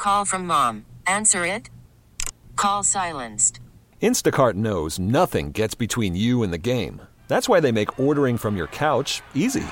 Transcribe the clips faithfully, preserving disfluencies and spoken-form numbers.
Call from mom. Answer it. Call silenced. Instacart knows nothing gets between you and the game. That's why they make ordering from your couch easy.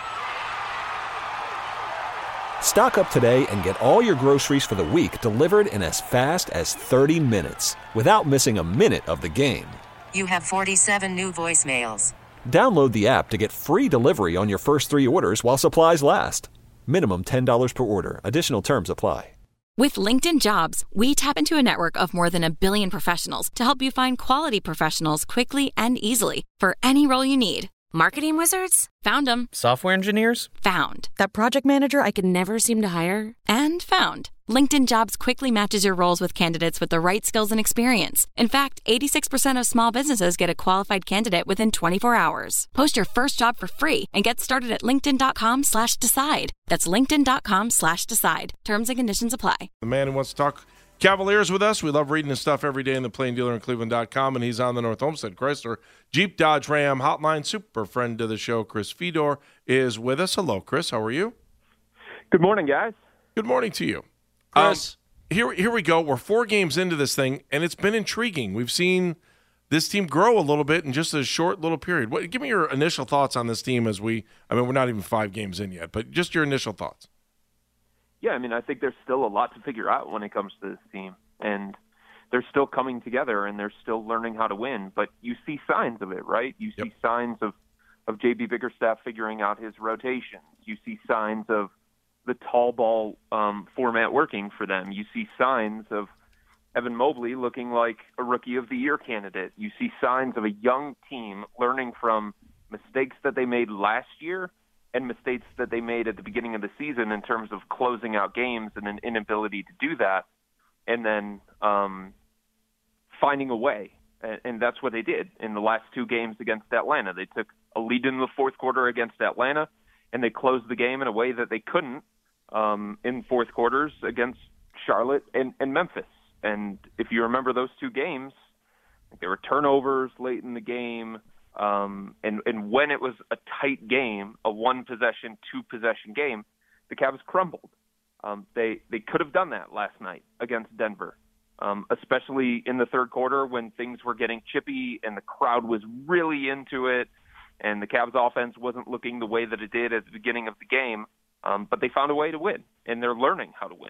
Stock up today and get all your groceries for the week delivered in as fast as thirty minutes without missing a minute of the game. You have forty-seven new voicemails. Download the app to get free delivery on your first three orders while supplies last. Minimum ten dollars per order. Additional terms apply. With LinkedIn Jobs, we tap into a network of more than a billion professionals to help you find quality professionals quickly and easily for any role you need. Marketing wizards? Found them. Software engineers? Found. That project manager I could never seem to hire? And found. LinkedIn Jobs quickly matches your roles with candidates with the right skills and experience. In fact, eighty-six percent of small businesses get a qualified candidate within twenty-four hours. Post your first job for free and get started at linkedin.com slash decide. That's linkedin.com slash decide. Terms and conditions apply. The man who wants to talk Cavaliers with us. We love reading his stuff every day in the Plain Dealer in Cleveland dot com, and he's on the North Olmsted Chrysler Jeep Dodge Ram Hotline. Super friend to the show, Chris Fedor, is with us. Hello, Chris. How are you? Good morning, guys. Good morning to you. Chris. Um, here, here we go. We're four games into this thing, and it's been intriguing. We've seen this team grow a little bit in just a short little period. What, give me your initial thoughts on this team as we – I mean, we're not even five games in yet, but just your initial thoughts. Yeah, I mean, I think there's still a lot to figure out when it comes to this team, and they're still coming together, and they're still learning how to win. But you see signs of it, right? You Yep. see signs of, of J B Bickerstaff figuring out his rotations. You see signs of the tall ball um, format working for them. You see signs of Evan Mobley looking like a Rookie of the Year candidate. You see signs of a young team learning from mistakes that they made last year and mistakes that they made at the beginning of the season in terms of closing out games and an inability to do that, and then um, finding a way. And, and that's what they did in the last two games against Atlanta. They took a lead in the fourth quarter against Atlanta, and they closed the game in a way that they couldn't um, in fourth quarters against Charlotte and, and Memphis. And if you remember those two games, there were turnovers late in the game. Um, and, and when it was a tight game, a one-possession, two-possession game, the Cavs crumbled. Um, they they could have done that last night against Denver, um, especially in the third quarter when things were getting chippy and the crowd was really into it, and the Cavs offense wasn't looking the way that it did at the beginning of the game. Um, but they found a way to win, and they're learning how to win.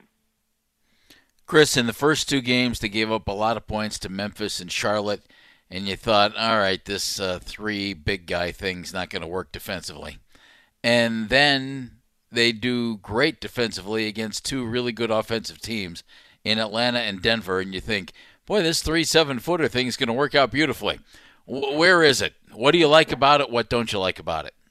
Chris, in the first two games, they gave up a lot of points to Memphis and Charlotte. And you thought, all right, this uh, three big guy thing's not going to work defensively. And then they do great defensively against two really good offensive teams in Atlanta and Denver. And you think, boy, this three seven-footer thing is going to work out beautifully. W- where is it? What do you like about it? What don't you like about it?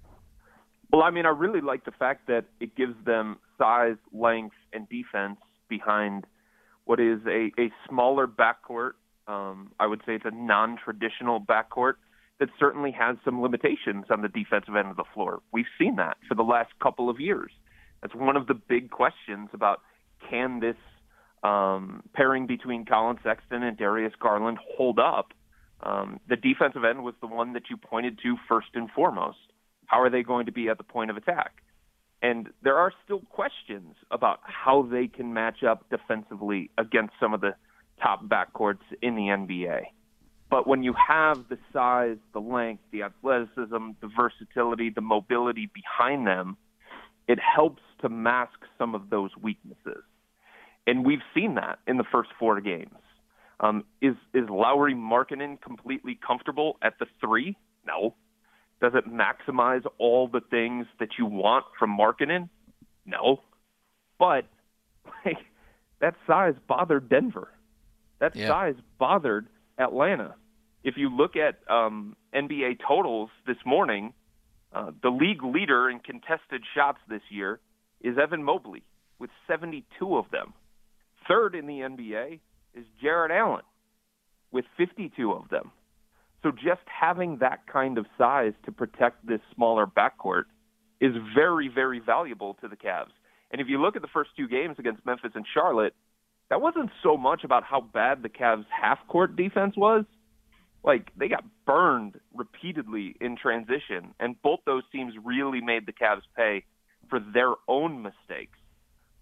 Well, I mean, I really like the fact that it gives them size, length, and defense behind what is a, a smaller backcourt. Um, I would say it's a non-traditional backcourt that certainly has some limitations on the defensive end of the floor. We've seen that for the last couple of years. That's one of the big questions about can this um, pairing between Colin Sexton and Darius Garland hold up. Um, the defensive end was the one that you pointed to first and foremost. How are they going to be at the point of attack? And there are still questions about how they can match up defensively against some of the top backcourts in the N B A. But when you have the size, the length, the athleticism, the versatility, the mobility behind them, it helps to mask some of those weaknesses. And we've seen that in the first four games. Um, is, is Lauri Markkanen completely comfortable at the three? No. Does it maximize all the things that you want from Markkanen? No. But like, that size bothered Denver. That yeah. size bothered Atlanta. If you look at um, N B A totals this morning, uh, the league leader in contested shots this year is Evan Mobley with seventy-two of them. Third in the N B A is Jarrett Allen with fifty-two of them. So just having that kind of size to protect this smaller backcourt is very, very valuable to the Cavs. And if you look at the first two games against Memphis and Charlotte, that wasn't so much about how bad the Cavs' half-court defense was. Like, they got burned repeatedly in transition, and both those teams really made the Cavs pay for their own mistakes.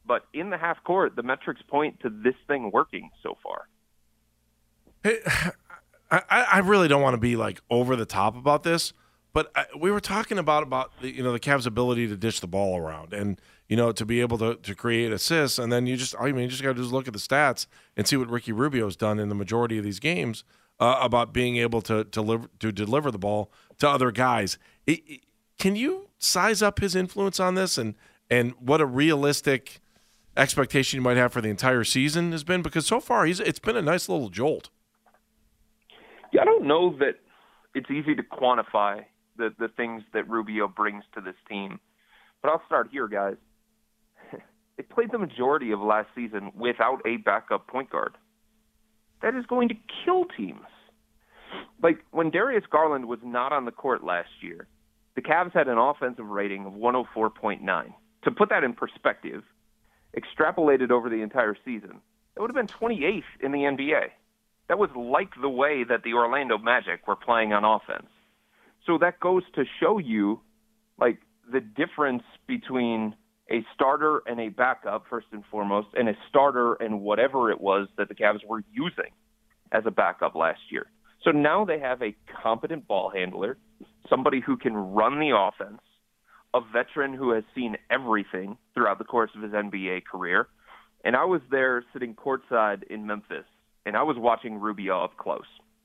But in the half court, the metrics point to this thing working so far. Hey, I, I really don't want to be like over the top about this, but I, we were talking about about the, you know the Cavs' ability to dish the ball around and you know to be able to, to create assists, and then you just I mean you just got to just look at the stats and see what Ricky Rubio's done in the majority of these games uh, about being able to to deliver to deliver the ball to other guys. It, it, can you size up his influence on this and and what a realistic expectation you might have for the entire season has been? Because so far he's it's been a nice little jolt. Yeah, I don't know that it's easy to quantify the, the things that Rubio brings to this team. But I'll start here, guys. They played the majority of last season without a backup point guard. That is going to kill teams. Like, when Darius Garland was not on the court last year, the Cavs had an offensive rating of one oh four point nine. To put that in perspective, extrapolated over the entire season, it would have been twenty-eighth in the N B A. That was like the way that the Orlando Magic were playing on offense. So that goes to show you, like, the difference between a starter and a backup, first and foremost, and a starter and whatever it was that the Cavs were using as a backup last year. So now they have a competent ball handler, somebody who can run the offense, a veteran who has seen everything throughout the course of his N B A career. And I was there sitting courtside in Memphis, and I was watching Rubio up close.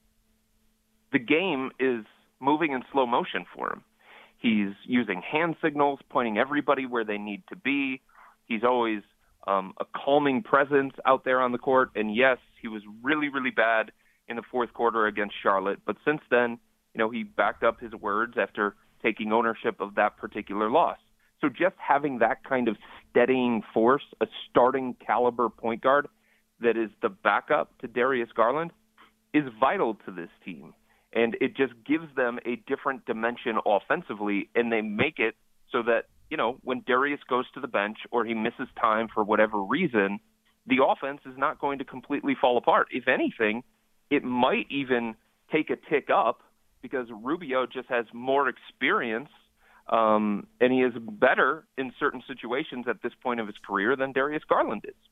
The game is moving in slow motion for him. He's using hand signals, pointing everybody where they need to be. He's always um, a calming presence out there on the court. And yes, he was really, really bad in the fourth quarter against Charlotte. But since then, you know, he backed up his words after taking ownership of that particular loss. So just having that kind of steadying force, a starting caliber point guard that is the backup to Darius Garland, is vital to this team. And it just gives them a different dimension offensively, and they make it so that, you know, when Darius goes to the bench or he misses time for whatever reason, the offense is not going to completely fall apart. If anything, it might even take a tick up because Rubio just has more experience, um, and he is better in certain situations at this point of his career than Darius Garland is.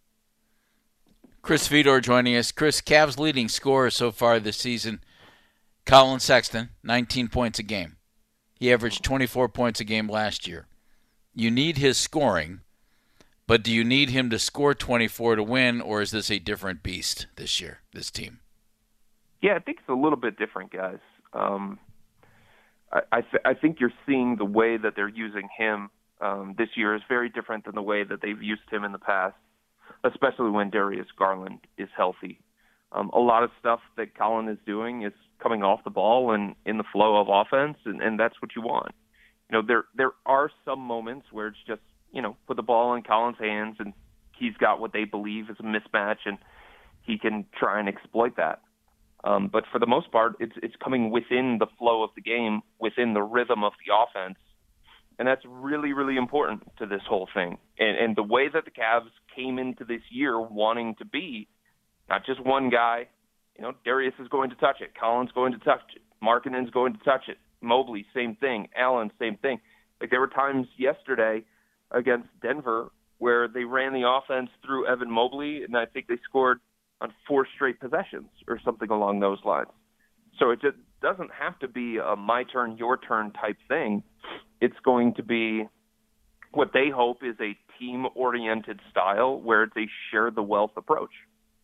Chris Fedor joining us. Chris, Cavs leading scorer so far this season, Colin Sexton, nineteen points a game. He averaged twenty-four points a game last year. You need his scoring, but do you need him to score twenty-four to win, or is this a different beast this year, this team? Yeah, I think it's a little bit different, guys. Um, I, I, th- I think you're seeing the way that they're using him um, this year is very different than the way that they've used him in the past, especially when Darius Garland is healthy. Um, a lot of stuff that Colin is doing is coming off the ball and in the flow of offense, and, and that's what you want. You know, there there are some moments where it's just, you know, put the ball in Colin's hands and he's got what they believe is a mismatch and he can try and exploit that. Um, but for the most part, it's it's coming within the flow of the game, within the rhythm of the offense, and that's really, really important to this whole thing. And, and the way that the Cavs came into this year wanting to be not just one guy. You know, Darius is going to touch it. Colin's going to touch it. Markkanen's going to touch it. Mobley, same thing. Allen, same thing. Like, there were times yesterday against Denver where they ran the offense through Evan Mobley, and I think they scored on four straight possessions or something along those lines. So it just doesn't have to be a my turn, your turn type thing. It's going to be what they hope is a team-oriented style where it's a share-the-wealth approach.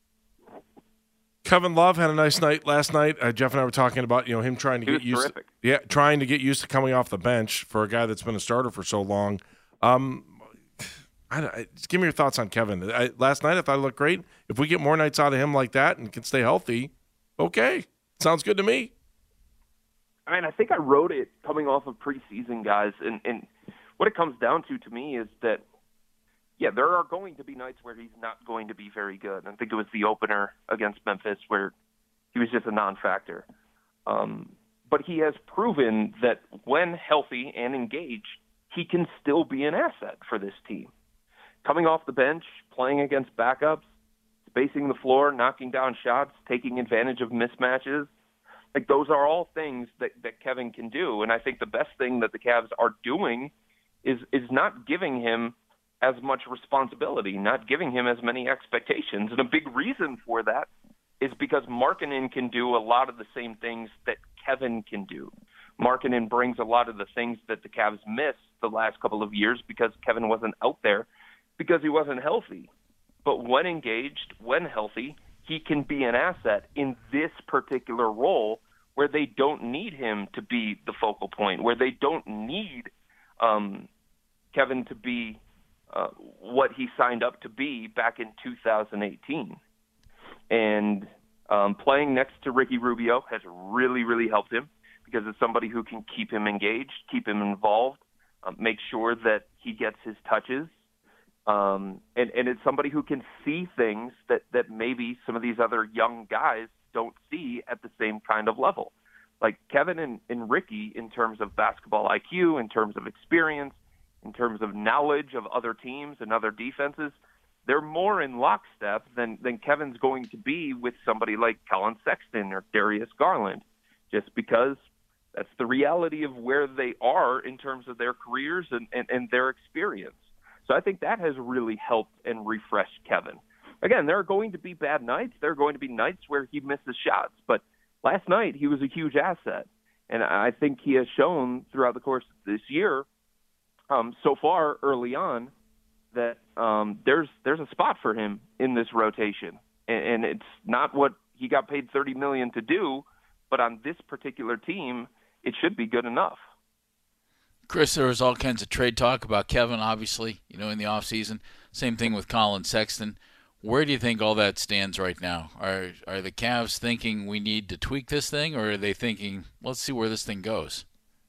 Kevin Love had a nice night last night. Uh, Jeff and I were talking about, you know, him trying to He get was used terrific. to, yeah, trying to get used to coming off the bench for a guy that's been a starter for so long. Um, I, I, just give me your thoughts on Kevin. I, last night I thought he looked great. If we get more nights out of him like that and can stay healthy, okay, sounds good to me. I mean, I think I wrote it coming off of preseason, guys, and, and what it comes down to to me is that, yeah, there are going to be nights where he's not going to be very good. I think it was the opener against Memphis where he was just a non-factor. Um, but he has proven that when healthy and engaged, he can still be an asset for this team. Coming off the bench, playing against backups, spacing the floor, knocking down shots, taking advantage of mismatches, like those are all things that, that Kevin can do. And I think the best thing that the Cavs are doing is is not giving him as much responsibility, not giving him as many expectations. And a big reason for that is because Markkanen can do a lot of the same things that Kevin can do. Markkanen brings a lot of the things that the Cavs missed the last couple of years because Kevin wasn't out there, because he wasn't healthy. But when engaged, when healthy, he can be an asset in this particular role where they don't need him to be the focal point, where they don't need um, Kevin to be uh, what he signed up to be back in two thousand eighteen. And um, playing next to Ricky Rubio has really, really helped him because it's somebody who can keep him engaged, keep him involved, uh, make sure that he gets his touches. Um, and, and it's somebody who can see things that, that maybe some of these other young guys don't see at the same kind of level. Like Kevin and, and Ricky, in terms of basketball I Q, in terms of experience, in terms of knowledge of other teams and other defenses, they're more in lockstep than, than Kevin's going to be with somebody like Colin Sexton or Darius Garland, just because that's the reality of where they are in terms of their careers and, and, and their experience. So I think that has really helped and refreshed Kevin. Again, there are going to be bad nights. There are going to be nights where he misses shots. But last night, he was a huge asset. And I think he has shown throughout the course of this year, um, so far early on, that um, there's there's a spot for him in this rotation. And, and it's not what he got paid thirty million dollars to do, but on this particular team, it should be good enough. Chris, there was all kinds of trade talk about Kevin, obviously, you know, in the offseason. Same thing with Colin Sexton. Where do you think all that stands right now? Are are the Cavs thinking we need to tweak this thing, or are they thinking, let's see where this thing goes?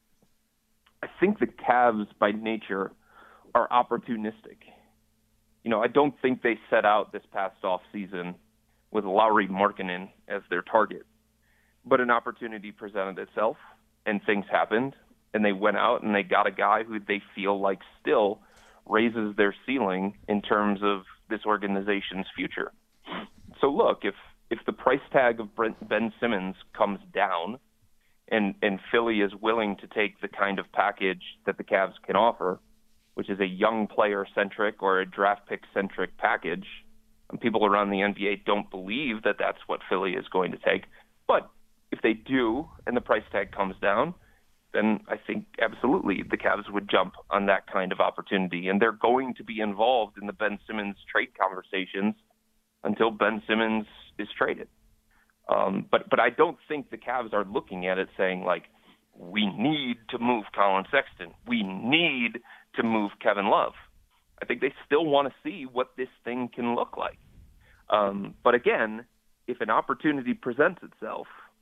I think the Cavs, by nature, are opportunistic. You know, I don't think they set out this past offseason with Lauri Markkanen as their target. But an opportunity presented itself, and things happened. And they went out and they got a guy who they feel like still raises their ceiling in terms of this organization's future. So look, if if the price tag of Brent, Ben Simmons comes down and, and Philly is willing to take the kind of package that the Cavs can offer, which is a young player-centric or a draft pick-centric package, and people around the N B A don't believe that that's what Philly is going to take. But if they do and the price tag comes down, then I think absolutely the Cavs would jump on that kind of opportunity. And they're going to be involved in the Ben Simmons trade conversations until Ben Simmons is traded. Um, but but I don't think the Cavs are looking at it saying, like, we need to move Colin Sexton. We need to move Kevin Love. I think they still want to see what this thing can look like. Um, but again, if an opportunity presents itself,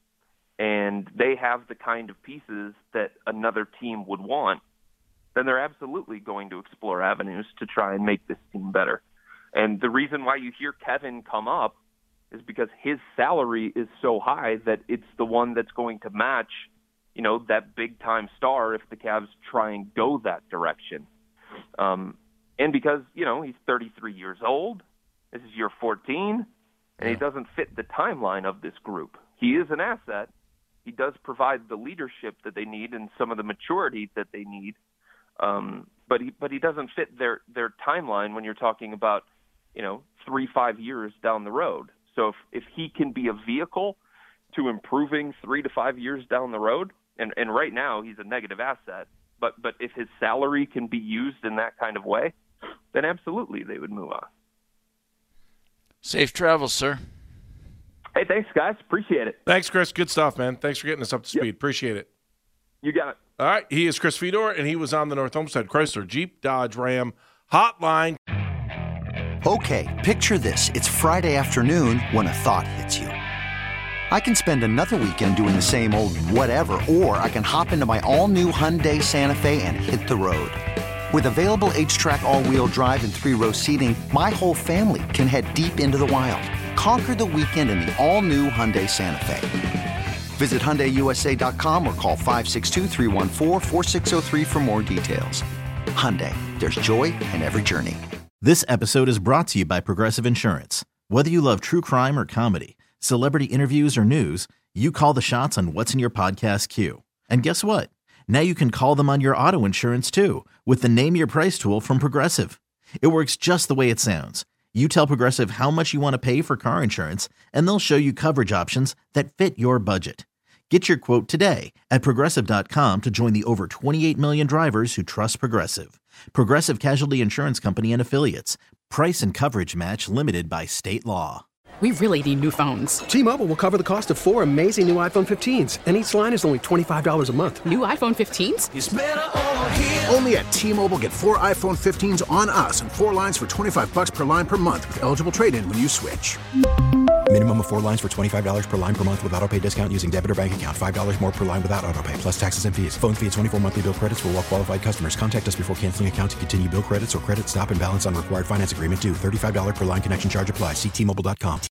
and they have the kind of pieces that another team would want, then they're absolutely going to explore avenues to try and make this team better. And the reason why you hear Kevin come up is because his salary is so high that it's the one that's going to match, you know, that big-time star if the Cavs try and go that direction. Um, and because, you know, he's thirty-three years old, this is year fourteen, and he doesn't fit the timeline of this group. He is an asset. He does provide the leadership that they need and some of the maturity that they need, um, but he but he doesn't fit their their timeline when you're talking about, you know, three five years down the road. So if if he can be a vehicle to improving three to five years down the road, and and right now he's a negative asset, but but if his salary can be used in that kind of way, then absolutely they would move on. Safe travels, sir. Hey, thanks, guys. Appreciate it. Thanks, Chris. Good stuff, man. Thanks for getting us up to speed. Yep. Appreciate it. You got it. All right. He is Chris Fedor, and he was on the North Olmsted Chrysler Jeep Dodge Ram Hotline. Okay, picture this. It's Friday afternoon when a thought hits you. I can spend another weekend doing the same old whatever, or I can hop into my all-new Hyundai Santa Fe and hit the road. With available H-Track all-wheel drive and three-row seating, my whole family can head deep into the wild. Conquer the weekend in the all-new Hyundai Santa Fe. Visit Hyundai U S A dot com or call five six two, three one four, four six zero three for more details. Hyundai, there's joy in every journey. This episode is brought to you by Progressive Insurance. Whether you love true crime or comedy, celebrity interviews or news, you call the shots on what's in your podcast queue. And guess what? Now you can call them on your auto insurance too with the Name Your Price tool from Progressive. It works just the way it sounds. You tell Progressive how much you want to pay for car insurance, and they'll show you coverage options that fit your budget. Get your quote today at Progressive dot com to join the over twenty-eight million drivers who trust Progressive. Progressive Casualty Insurance Company and Affiliates. Price and coverage match limited by state law. We really need new phones. T-Mobile will cover the cost of four amazing new iPhone fifteens, and each line is only twenty-five dollars a month. New iPhone fifteens? It's better over here. Only at T-Mobile, get four iPhone fifteens on us and four lines for twenty-five bucks per line per month with eligible trade-in when you switch. Minimum of four lines for twenty-five dollars per line per month with autopay discount using debit or bank account. five dollars more per line without autopay, plus taxes and fees. Phone fee at twenty-four monthly bill credits for well-qualified customers. Contact us before canceling account to continue bill credits or credit stop and balance on required finance agreement due. thirty-five dollars per line connection charge applies. See T Mobile dot com.